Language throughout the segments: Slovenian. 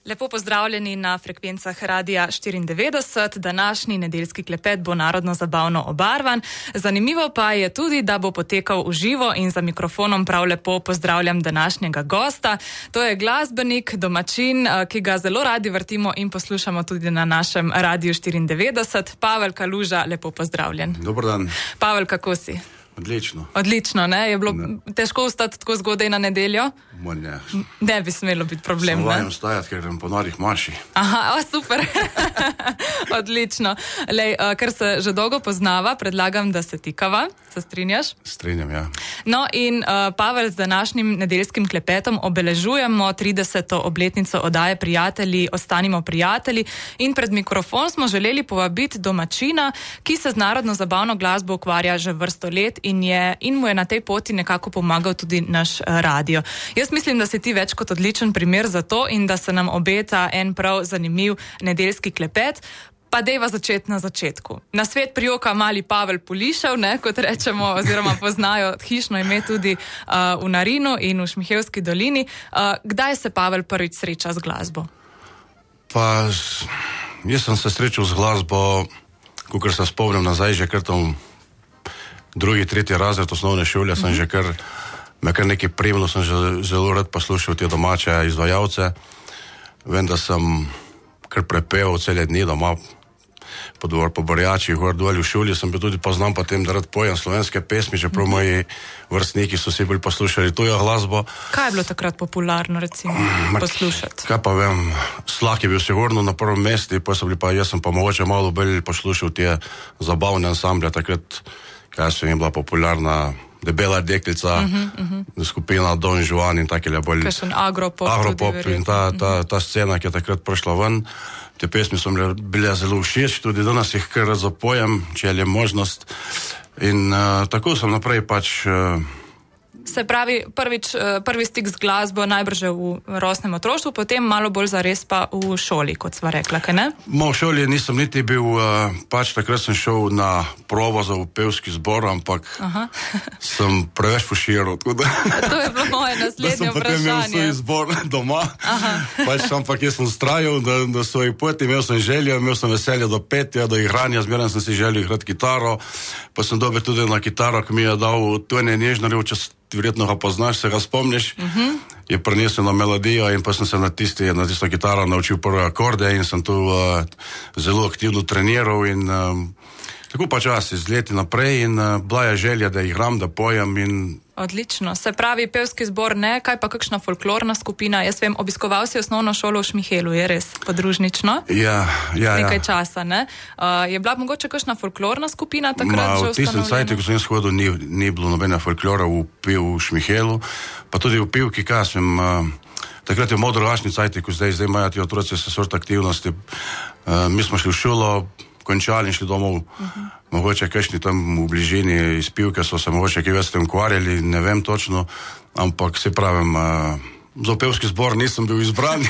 Lepo pozdravljeni na frekvencah Radia 94. Današnji nedeljski klepet bo narodno zabavno obarvan. Zanimivo pa je tudi, da bo potekal v živo in za mikrofonom prav lepo pozdravljam današnjega gosta. To je glasbenik, domačin, ki ga zelo radi vrtimo in poslušamo tudi na našem Radiu 94. Pavel Kaluža, lepo pozdravljen. Dobar dan. Pavel, kako si? Odlično. Odlično, ne? Je bilo težko vstati tako zgodaj na nedeljo? Ne. Ne bi smelo biti problem, ne? Sem vajen vstajati, ker grem po norih maši. Aha, super. Odlično. Lej, ker se že dolgo poznava, predlagam, da se tikava. Se strinjaš? Strinjam, ja. No in Pavel, z današnjim nedeljskim klepetom obeležujemo 30. obletnico oddaje Prijatelji, ostanimo prijatelji in pred mikrofon smo želeli povabiti domačina, ki se z narodno zabavno glasbo ukvarja že vrsto let in mu je na tej poti nekako pomagal tudi naš radio. Jaz mislim, da si ti več kot odličen primer za to in da se nam obeta en prav zanimiv nedeljski klepet. Pa dejva začeti na začetku. Na svet prijoka mali Pavel Pulišev, ne, kot rečemo, oziroma poznajo hišno ime tudi v Narinu in v Šmihelski dolini. Kdaj se Pavel prvič sreča z glasbo? Pa, jaz sem se srečal z glasbo, kakor se spomnim nazaj, že kar tam drugi, tretji razred osnovne šole, sem že kar nekaj premno, sem že zelo rad poslušal te domače izvajalce. Vem, da sem kar prepeval cele dni doma, po Borjačih, gor dol v šoli, sem bil tudi poznam potem, da rad pojem slovenske pesmi, čeprav moji vrstniki so si bolj poslušali tujo glasbo. Kaj je bilo takrat popularno, recimo, poslušati? Kaj pa vem, Slak je bil sigurno na prvem mestu, jaz sem pa mogoče malo bolj poslušal te zabavne ansamble, takrat, kaj sem jim bila popularna Debela deklica, skupina Don Juan in takele bolj... Kakšen agropop in ta scena, ki je takrat prišla ven. Te pesmi so bile zelo všeč, tudi danes jih kar zapojem, če je možnost. In tako sem naprej pač... Se pravi, prvi stik z glasbo najbrž v rosnem otroštvu, potem malo bolj zares pa v šoli, kot sva rekla, kaj ne? V šoli nisem niti bil, pač takrat sem šel na provo za pevski zbor, ampak sem preveč poširal. To je bilo moje naslednje vprašanje. Da sem potem imel svoj zbor doma, pač ampak jaz sem strajal na svoj poti, imel sem željo, imel sem veselje do petja, do igranja, zmeraj sem si želel igrati kitaro, pa sem dobil tudi na kitaro, ki mi je dal Tone Nežnarjev, ti verjetno ga poznaš, se ga spomniš, je prinesel na melodijo in pa sem se na tisto kitaro naučil prve akorde in sem tu zelo aktivno treniral in tako pa časi z leti naprej in bila je želja, da igram, da pojem in... Odlično. Se pravi, pevski zbor ne, kaj pa kakšna folklorna skupina? Jaz vem, obiskoval si osnovno šolo v Šmihelu, je res podružnično? Ja. Nekaj časa, ne? Je bila mogoče kakšna folklorna skupina takrat že ustanovljena? V tistem cajtu, ko sem shodil, ni bilo nobene folklora v Šmihelu, pa tudi v pivki, kaj sem... Takrat je v modrovačni cajtu, ko zdaj imajo ti otroci se sort aktivnosti. Mi smo šli v šolo, končali in šli domov. Mogoče kakšni tam v bližini iz pivke so se mogoče kaj več tem ukvarjali, ne vem točno, ampak se pravim, za pevski zbor nisem bil izbran.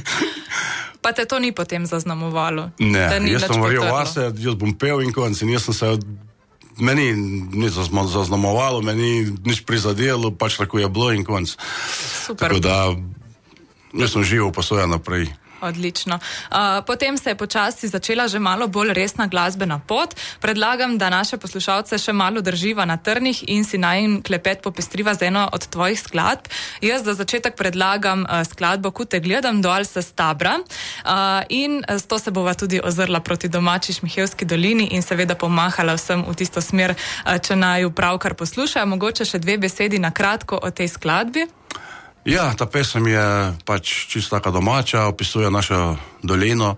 Pa te to ni potem zaznamovalo? Ne, jaz sem varil vase, jaz bom pel in konc in jaz sem se... Meni ni zaznamovalo, meni nič prizadelo, pač tako je bilo in konc. Super. Tako da, jaz sem živel pa svoja naprej. Odlično. Potem se je počasi začela že malo bolj resna glasbena pot. Predlagam, da naše poslušalce še malo drživa na trnih in si najin klepet popestriva z eno od tvojih skladb. Jaz za začetek predlagam skladbo Ko te gledam dol sa stabra in s to se bova tudi ozrla proti domači Šmihelski dolini in seveda pomahala vsem v tisto smer, če naju pravkar poslušajo. Mogoče še dve besedi na kratko o tej skladbi. Ja, ta pesem je pač čisto taka domača, opisuje našo dolino.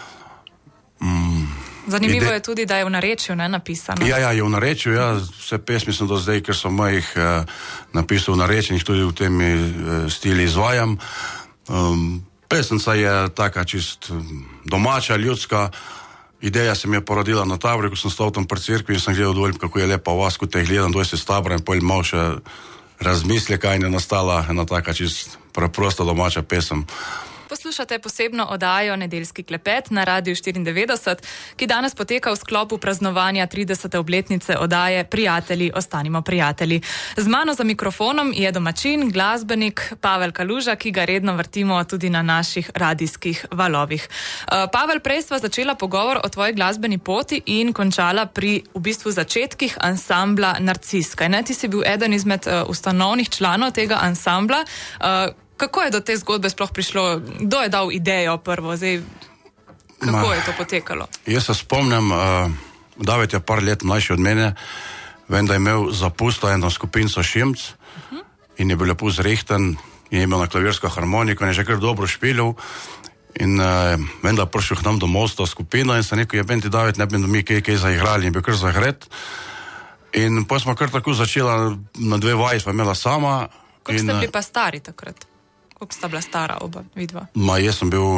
Zanimivo je tudi, da je v narečju napisano. Ja, je v narečju, ja. Vse pesmi sem do zdaj, ker sem jih napisal v narečju in jih tudi v tem stili izvajam. Pesemca je taka čist domača, ljudska. Ideja se mi je porodila na Tabori, ko sem stal tam pri cerkvi in sem gledal dol, kako je lepa vas, ko te gledam, doj se s Tabora in potem malo še razmisli, kaj je nastala ena taka čist preprosta domača pesem. Poslušate posebno oddajo Nedeljski klepet na Radiu 94, ki danes poteka v sklopu praznovanja 30. obletnice oddaje Prijatelji, ostanimo prijatelji. Z mano za mikrofonom je domačin, glasbenik Pavel Kaluža, ki ga redno vrtimo tudi na naših radijskih valovih. Pavel, prej sva začela pogovor o tvoji glasbeni poti in končala pri v bistvu začetkih ansambla Narcis. Ti si bil eden izmed ustanovnih članov tega ansambla. Kako je do te zgodbe sploh prišlo? Kdo je dal idejo prvo? Zdaj, kako je to potekalo? Jaz se spomnim, David je par let mlajši od mene, vem, da je imel zapusto eno skupinco Šimc in je bil lepo zrehten in je imel na klavirsko harmoniko in je že kar dobro špilil. In vem, da je prišel k nam domov s to skupino in se rekel, ti David, ne bi mi kaj zaigrali in bil kar zagret. In potem smo kar tako začela na 2 vaji, smo imela sama. Koliko ste bili pa stari takrat? Koliko sta bila stara oba, vidva? Jaz sem bil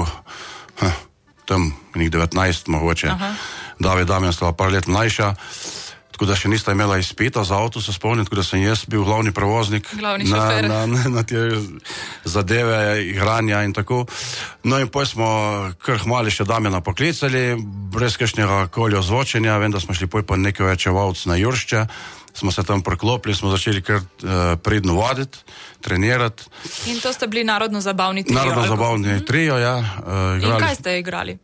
tam 19 mogoče. David Damjan sta par let mlajša, tako da še nista imela izpita za avto, se spomnim, tako da sem jaz bil glavni prevoznik na te zadeve, igranja in tako. No in potem smo kar hmali še Damjana poklicali, brez kakšnega koli ozvočenja, vem, da smo šli pa nekaj večevalc na Juršče, smo se tam preklopili, smo začeli kar pridno vaditi, trenirati. In to ste bili narodno-zabavni trio? Narodno-zabavni trio, ja. In kaj ste igrali?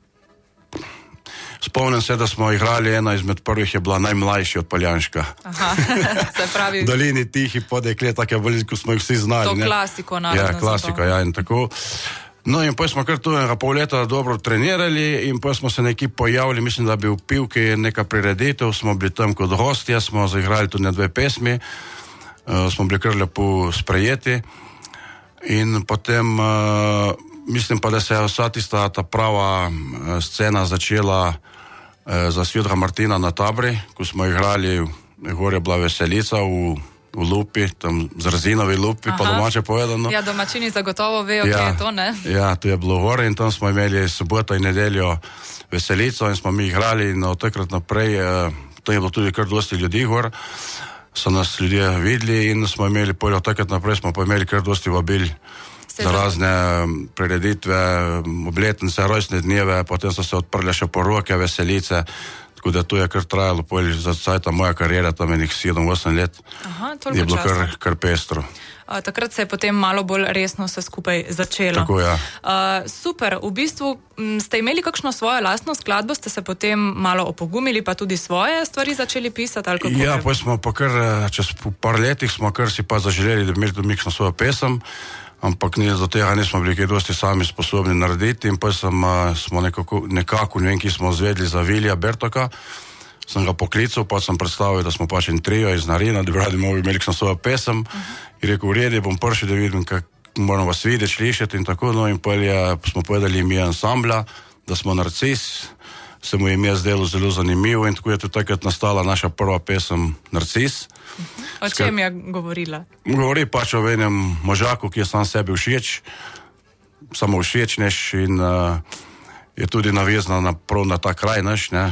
Spomnim se, da smo igrali, ena izmed prvih je bila Najmlajši od Poljanška. Se pravi... Dolini tihi podekle, tako je bolj, ko smo jih vsi znali. To klasiko narodno-zabavno. Ja, klasiko, ja, in tako. No in potem smo kar tu enega pol leta dobro trenirali in potem smo se neki pojavili, mislim, da bi v Pivki neka prireditev, smo bili tam kot gostje, smo zaigrali tudi 2 pesmi, smo bili kar lepo sprejeti in potem mislim pa, da se je vsa tista ta prava scena začela za Svetega Martina na Tabri, ko smo igrali, gor je bila veselica v Lupi, tam z Razinovi Lupi, pa domače povedano. Ja, domačini zagotovo vejo, kje je to, ne? Ja, tu je bilo gore in tam smo imeli soboto in nedeljo veselico in smo mi igrali in od takrat naprej, tam je bilo tudi kar dosti ljudi gor, so nas ljudje videli in smo imeli, od takrat naprej smo pa imeli kar dosti vabil za razne prireditve, obletnice, rojstne dneve, potem so se odprle še poroke, veselice, tako da to je kar trajalo, za cajta moja karijera, tam je nekih 7-8 let. Je bilo kar pestro. Takrat se je potem malo bolj resno vse skupaj začelo. Tako, ja. Super, v bistvu ste imeli kakšno svojo lastno skladbo, ste se potem malo opogumili, pa tudi svoje stvari začeli pisati? Ali kako? Ja, potem smo pa kar, čez par letih smo kar si pa zaželeli, da bi imeli tudi svojo pesem, ampak do tega nismo bili kaj dosti sami sposobni narediti in potem smo nekako, ne vem, ki smo zvedli za Vilija Bertoka, sem ga poklical, pa sem predstavil, da smo pač en trio iz Narina, da bi radi imeli svojo pesem in rekel, v redu, bom prišel, da vidim, kako moram vas videti, slišati in tako, no in smo povedali ime ansambla, da smo Narcis, se mu je ime zdelo zelo zanimivo in tako je tudi takrat nastala naša prva pesem Narcis. O čem je govorila? Govori pač o enem možaku, ki je sam sebi všeč, samo všečnež in je tudi navezana na ta kraj naš, ne?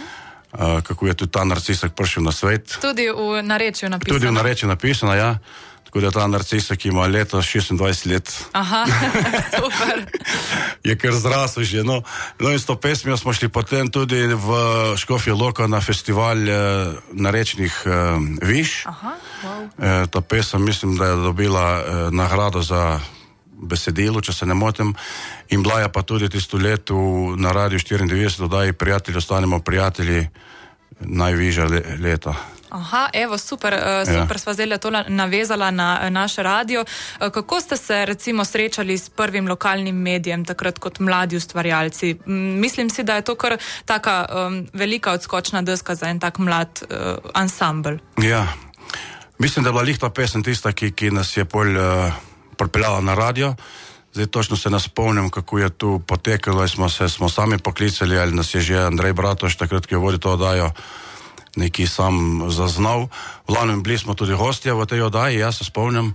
Kako je tudi ta Narcisek prišel na svet. Tudi v narečju napisano. Tudi v narečju napisano, ja. Tako da ta Narcisek ima letos 26 let. Aha, super. Je kar zrasel že, no. No in s to pesmijo smo šli potem tudi v Škofjo Loko na festival narečnih viš. Aha, wow. Ta pesem mislim, da je dobila nagrado za besedilo, če se ne motim, in bila je pa tudi tisto leto na Radiu 94 oddaji Prijatelji, ostanimo prijatelji, najvišja leta. Aha, evo, super sva zdaj to navezala na naš radio. Kako ste se recimo srečali s prvim lokalnim medijem takrat kot mladi ustvarjalci? Mislim si, da je to kar taka velika odskočna deska za en tak mlad ansambl. Ja, mislim, da je bila lih ta pesem tista, ki nas je bolj pripeljala na radio. Zdaj točno se ne spomnim, kako je tu potekalo, smo sami poklicali, ali nas je že Andrej Bratoš, takrat, ki je vodil to oddajo, neki sam zaznal. V glavnem bili smo tudi gostje v tej oddaji, jaz se spomnim,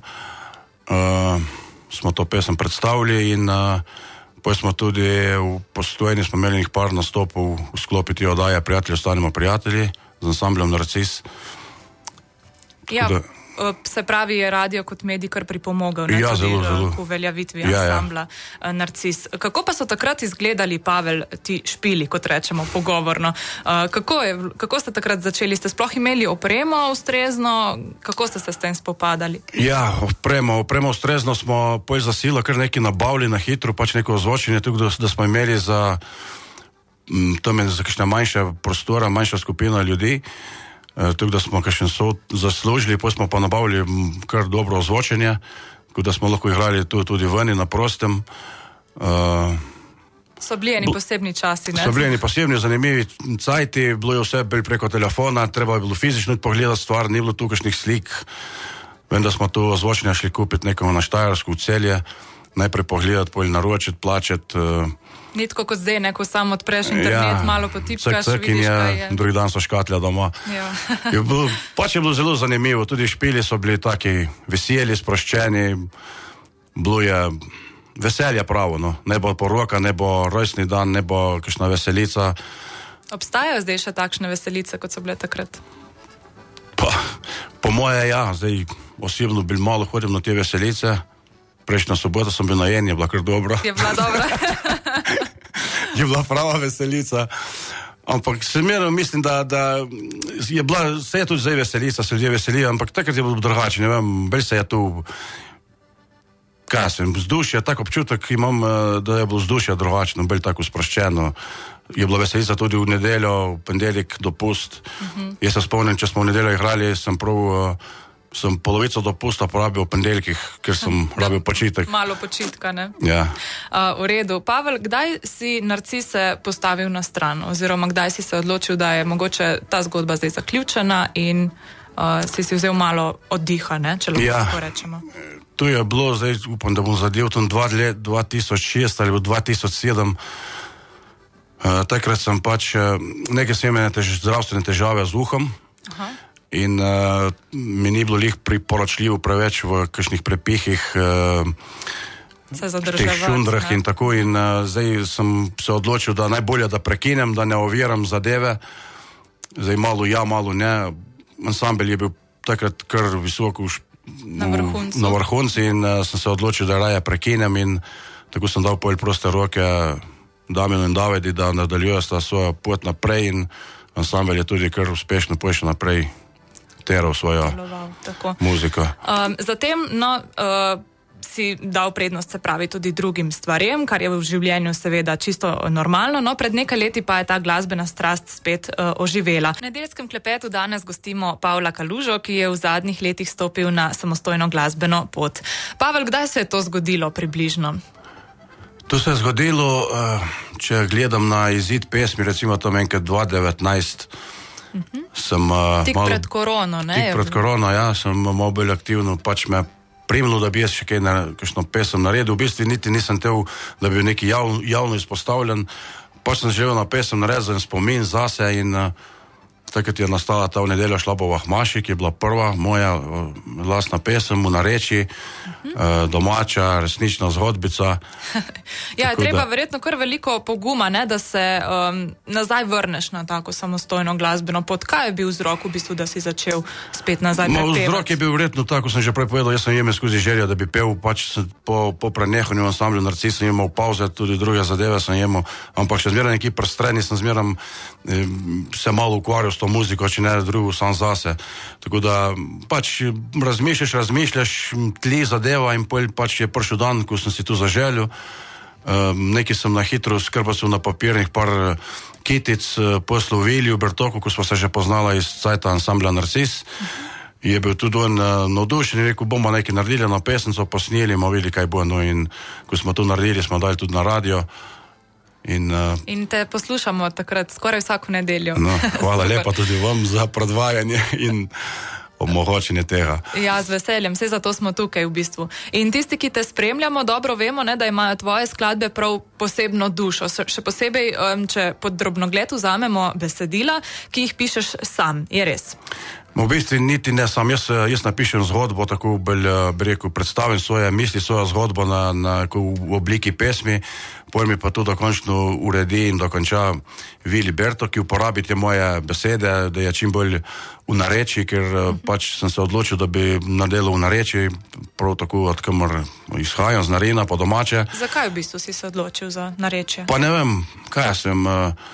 smo to pesem predstavili in potem smo tudi v Postojni smo imeli nekaj par nastopov v sklopi te oddaje Prijatelji, ostanimo prijatelji z ansamblom Narcis. Ja, se pravi, je radio kot medij kar pripomogel, ne, Ja, tudi zelo. k uveljavitvi ansambla Narcis. Kako pa so takrat izgledali, Pavel, ti špili, kot rečemo pogovorno? Kako ste takrat začeli? Ste sploh imeli opremo ustrezno? Kako ste se s tem spopadali? Ja, opremo ustrezno smo poj za silo kar nekaj nabavili na hitro, pač neko ozvočenje, tukaj, da smo imeli za kakšna manjša prostora, manjša skupina ljudi, tukaj, da smo kakšen sod zaslužili, potem smo pa nabavili kar dobro ozvočenje, tako da smo lahko igrali tudi veni na prostem. So bili eni posebni časi, ne? So bili eni posebni, zanimivi cajti, bilo je vse preko telefona, treba je bilo fizično pogledati stvar, ni bilo tu kakšnih slik. Vem, da smo tu ozvočenja šli kupiti nekomu na Štajersko v Celje, najprej pogledati, potem naročiti, plačati. Ni tako kot zdaj, ko samo odpreš internet, malo potipkaš, vidiš, kaj je. Drugi dan so škatlja doma. Ja. Pač je bilo zelo zanimivo, tudi špili so bili taki veseli, sproščeni, bilo je veselje pravo, no. Ne bo poroka, ne bo rojstni dan, ne bo kakšna veselica. Obstajajo zdaj še takšne veselice, kot so bile takrat? Po moje ja, zdaj osebno bil malo hodim na te veselice. Prejšnja sobota sem bil na eni, je bila kar dobra. Je bila dobra. Je bila prava veselica. Ampak se zmerno mislim, da je bila, se je tudi zdaj veselica, se ljudje veselijo, ampak takrat je bilo drugače, ne vem, bolj se je tu, kaj sem, vzdušje, tak občutek imam, da je bilo vzdušje drugačno, bolj tako sproščeno. Je bila veselica tudi v nedeljo, v ponedeljek dopust. Jaz se spomnim, če smo v nedeljo igrali, sem polovico dopusta porabil v ponedeljkih, ker sem rabil počitek. Malo počitka, ne? Ja. V redu. Pavel, kdaj si Narcise postavil na stran? Oziroma, kdaj si se odločil, da je mogoče ta zgodba zdaj zaključena in si vzel malo oddiha, ne? Če lahko tako rečemo. Tu je bilo, zdaj upam, da bom zadev tam 2006 ali 2007. Takrat sem pač nekaj sem imel zdravstvene težave z uhom. Aha. In mi ni bilo lih priporočljivo preveč v kakšnih prepihih, teh šundrah in tako. In zdaj sem se odločil, da najbolje, da prekinem, da ne oviram zadeve. Zdaj malo ja, malo ne. Ansambel je bil takrat kar visoko na vrhunci in sem se odločil, da raje prekinem in tako sem dal pol proste roke Damjanu in Davidi, da nadaljujesta svojo pot naprej in ansambel je tudi kar uspešno pošel naprej teral svojo muziko. Zatem, si dal prednost, se pravi, tudi drugim stvarem, kar je v življenju seveda čisto normalno, no pred nekaj leti pa je ta glasbena strast spet oživela. V nedeljskem klepetu danes gostimo Pavla Kalužo, ki je v zadnjih letih stopil na samostojno glasbeno pot. Pavel, kdaj se je to zgodilo približno? To se je zgodilo, če gledam na izid pesmi, recimo tam enkrat 2019, sem tik malo, pred korono, ne? Tik pred korono, ja, sem malo bolj aktivno, pač me primilo, da bi jaz še kakšno pesem naredil. V bistvu niti nisem tel, da bi bil neki javno izpostavljen. Pač sem želel na pesem narediti spomin zase in takrat je nastala ta v nedeljo Šlabova Hmaši, ki je bila prva moja lastna pesem v nareči, domača, resnična zgodbica. Ja, je treba verjetno kar veliko poguma, ne, da se nazaj vrneš na tako samostojno glasbeno pot. Kaj je bil vzrok v bistvu, da si začel spet nazaj prepevati? Vzrok je bil verjetno tako, sem že prej povedal, jaz sem imel skozi željo, da bi pel, pač po prenehanju ansamblu Narcis sem imel pauze, tudi druge zadeve sem imel, ampak še zmeraj neki prstreni, sem zmeraj se malo ukvarjal s to muziko, če ne drugo, sam zase. Tako da pač razmišljaš, tli zadeva in pač je prišel dan, ko sem si tu zaželil. Nekaj sem na hitro skrbasil na papirnih par kitic poslal Viliju Bertoku, ko smo se že poznala iz cajta ansambla Narcis. Je bil tudi on navdušen in rekel, bomo nekaj naredili na pesnico, posneli, bomo videli, kaj bo. No, in ko smo to naredili, smo dali tudi na radio. In te poslušamo takrat skoraj vsako nedeljo. No, hvala lepa tudi vam za predvajanje in omogočenje tega. Ja, z veseljem, vse zato smo tukaj v bistvu. In tisti, ki te spremljamo, dobro vemo, ne, da imajo tvoje skladbe prav posebno dušo. Še posebej, če pod drobnogled vzamemo besedila, ki jih pišeš sam. Je res? V bistvu niti ne sam, jaz napišem zgodbo, tako bi rekel, predstavim svoje misli, svojo zgodbo v obliki pesmi, potem mi pa to dokončno uredi in dokonča Vili Berto, ki uporabi te moje besede, da je čim bolj v nareči, ker pač sem se odločil, da bi nadelal v nareči, prav tako od kamor izhajam, z Narina, po domače. Zakaj v bistvu si se odločil za narečje? Pa ne vem, kaj sem...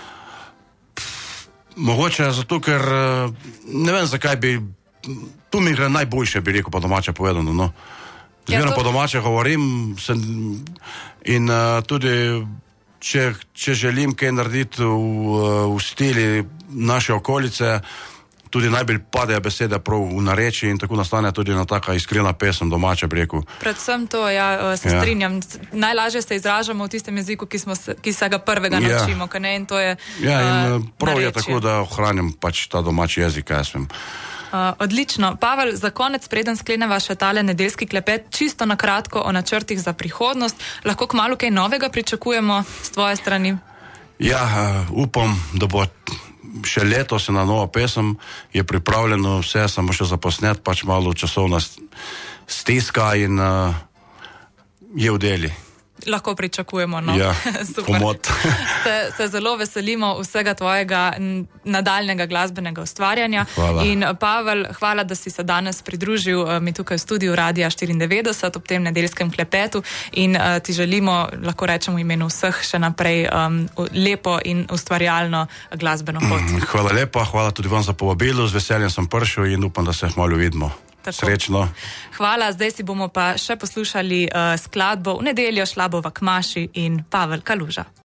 Mogoče zato, ker ne vem, zakaj bi, tu mi gre najboljše, bi rekel, po domače povedano, no. Zmerno po domače govorim in tudi, če želim kaj narediti v stili naše okolice, tudi najbolj padejo besede prav v nareči in tako nastane tudi ena taka iskrena pesem domače, bi rekel. Predvsem to, se strinjam. Najlažje se izražamo v tistem jeziku, ki se ga prvega naučimo, kaj ne, in to je in prav je tako, da ohranim pač ta domači jezik, kaj jaz vem. Odlično. Pavel, za konec, preden skleneva še tale nedeljski klepet, čisto na kratko o načrtih za prihodnost. Lahko kmalu kaj novega pričakujemo s tvoje strani? Ja, upam, da bo še letos na novo pesem, je pripravljeno vse, samo še zaposnet, pač malo časovna stiska in je v deli. Lahko pričakujemo, no. Ja, pomot. Se zelo veselimo vsega tvojega nadaljnega glasbenega ustvarjanja. Hvala. In Pavel, hvala, da si se danes pridružil mi tukaj v studiu Radia 94 ob tem nedeljskem klepetu in ti želimo, lahko rečemo v imenu vseh, še naprej lepo in ustvarjalno glasbeno pot. Hvala lepa, hvala tudi vam za povabilo, z veseljem sem prišel in upam, da se hmalo vidimo. Tako. Srečno. Hvala, zdaj si bomo pa še poslušali skladbo V nedeljo šla bova k maši in Pavel Kaluža.